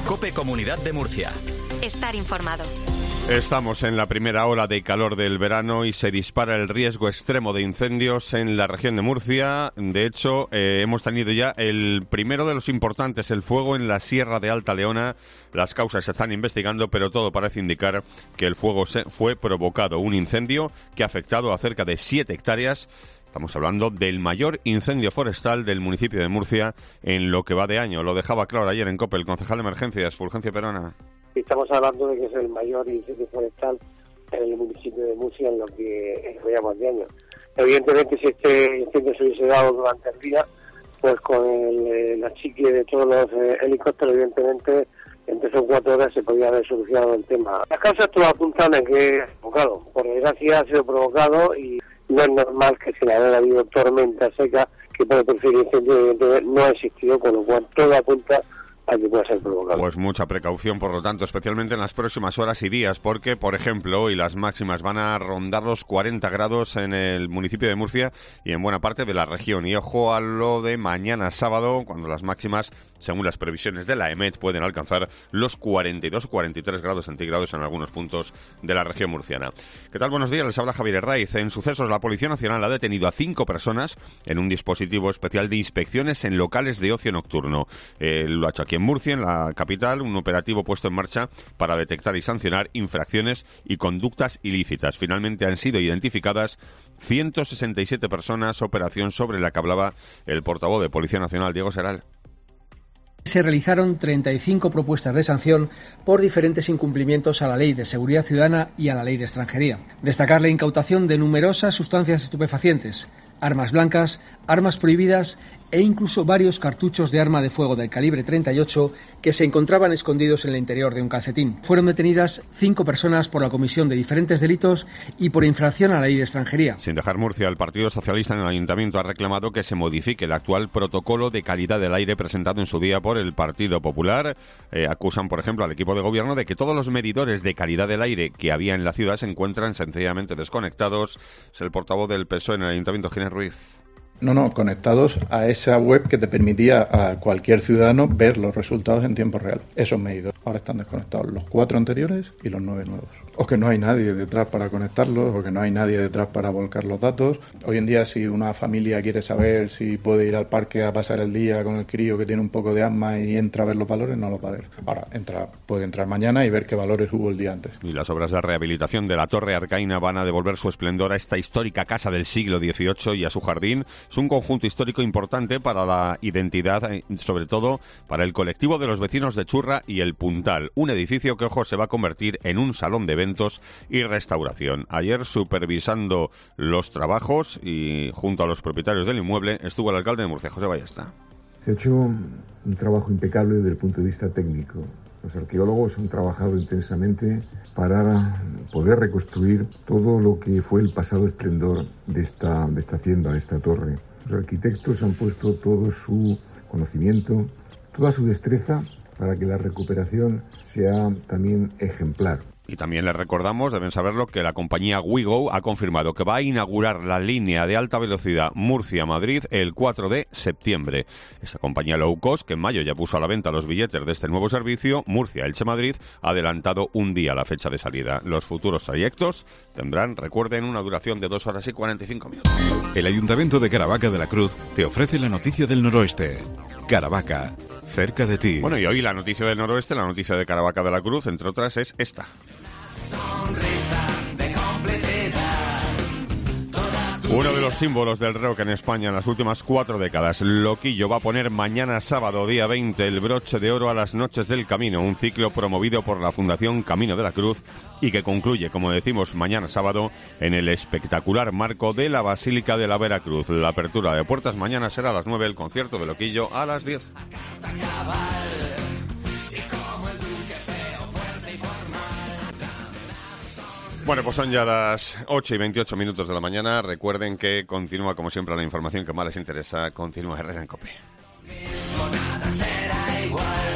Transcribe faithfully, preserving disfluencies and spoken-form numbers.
COPE Comunidad de Murcia. Estar informado. Estamos en la primera ola de calor del verano y se dispara el riesgo extremo de incendios en la región de Murcia. De hecho, eh, hemos tenido ya el primero de los importantes, el fuego en la Sierra de Alta Leona. Las causas se están investigando, pero todo parece indicar que el fuego se fue provocado. Un incendio que ha afectado a cerca de siete hectáreas. Estamos hablando del mayor incendio forestal del municipio de Murcia en lo que va de año. Lo dejaba claro ayer en COPE el concejal de emergencias, Fulgencio Perona. Estamos hablando de que es el mayor incendio forestal en el municipio de Murcia en lo que veíamos de año. Evidentemente, si este incendio se hubiese dado durante el día, pues con el, el achique de todos los eh, helicópteros, evidentemente, en tres o cuatro horas se podía haber solucionado el tema. Las causas todas apuntan en que es provocado. Por desgracia ha sido provocado y no es normal que sin haber habido tormenta seca que puede producir incendio, evidentemente no ha existido, con lo cual todo apunta a que pueda ser provocado. Pues mucha precaución, por lo tanto, especialmente en las próximas horas y días, porque, por ejemplo, hoy las máximas van a rondar los cuarenta grados en el municipio de Murcia y en buena parte de la región. Y ojo a lo de mañana sábado, cuando las máximas, según las previsiones de la EMET, pueden alcanzar los cuarenta y dos a cuarenta y tres grados centígrados en algunos puntos de la región murciana. ¿Qué tal? Buenos días, les habla Javier Herraiz. En sucesos, la Policía Nacional ha detenido a cinco personas en un dispositivo especial de inspecciones en locales de ocio nocturno. Eh, lo ha hecho aquí en Murcia, en la capital, un operativo puesto en marcha para detectar y sancionar infracciones y conductas ilícitas. Finalmente han sido identificadas ciento sesenta y siete personas, operación sobre la que hablaba el portavoz de Policía Nacional, Diego Seral. Se realizaron treinta y cinco propuestas de sanción por diferentes incumplimientos a la Ley de Seguridad Ciudadana y a la Ley de Extranjería. Destacar la incautación de numerosas sustancias estupefacientes, armas blancas, armas prohibidas e incluso varios cartuchos de arma de fuego del calibre treinta y ocho que se encontraban escondidos en el interior de un calcetín. Fueron detenidas cinco personas por la comisión de diferentes delitos y por infracción a la Ley de Extranjería. Sin dejar Murcia, el Partido Socialista en el Ayuntamiento ha reclamado que se modifique el actual protocolo de calidad del aire presentado en su día por el Partido Popular. Eh, acusan, por ejemplo, al equipo de gobierno de que todos los medidores de calidad del aire que había en la ciudad se encuentran sencillamente desconectados. Es el portavoz del P S O E en el Ayuntamiento, Ginés Ruiz. No, no, conectados a esa web que te permitía a cualquier ciudadano ver los resultados en tiempo real. Esos medidores. Ahora están desconectados los cuatro anteriores y los nueve nuevos. O que no hay nadie detrás para conectarlos, o que no hay nadie detrás para volcar los datos. Hoy en día, si una familia quiere saber si puede ir al parque a pasar el día con el crío que tiene un poco de asma y entra a ver los valores, no los va a ver. Ahora, entra, puede entrar mañana y ver qué valores hubo el día antes. Y las obras de rehabilitación de la Torre Arcaina van a devolver su esplendor a esta histórica casa del siglo dieciocho y a su jardín. Es un conjunto histórico importante para la identidad, sobre todo para el colectivo de los vecinos de Churra y El Puntal. Un edificio que, ojo, se va a convertir en un salón de eventos y restauración. Ayer, supervisando los trabajos y junto a los propietarios del inmueble, estuvo el alcalde de Murcia, José Ballesta. Se ha hecho un trabajo impecable desde el punto de vista técnico. Los arqueólogos han trabajado intensamente para poder reconstruir todo lo que fue el pasado esplendor de esta, de esta hacienda, de esta torre. Los arquitectos han puesto todo su conocimiento, toda su destreza para que la recuperación sea también ejemplar. Y también les recordamos, deben saberlo, que la compañía Ouigo ha confirmado que va a inaugurar la línea de alta velocidad Murcia-Madrid el cuatro de septiembre. Esta compañía low cost, que en mayo ya puso a la venta los billetes de este nuevo servicio, Murcia-Elche-Madrid, ha adelantado un día la fecha de salida. Los futuros trayectos tendrán, recuerden, una duración de dos horas y cuarenta y cinco minutos. El Ayuntamiento de Caravaca de la Cruz te ofrece la noticia del noroeste. Caravaca, cerca de ti. Bueno, y hoy la noticia del noroeste, la noticia de Caravaca de la Cruz, entre otras, es esta. Uno de los símbolos del rock en España en las últimas cuatro décadas, Loquillo, va a poner mañana sábado, día veinte, el broche de oro a las Noches del Camino, un ciclo promovido por la Fundación Camino de la Cruz y que concluye, como decimos, mañana sábado en el espectacular marco de la Basílica de la Veracruz. La apertura de puertas mañana será a las nueve, el concierto de Loquillo a las diez. Bueno, pues son ya las ocho y veintiocho minutos de la mañana. Recuerden que continúa, como siempre, la información que más les interesa. Continúa Herrera en COPE.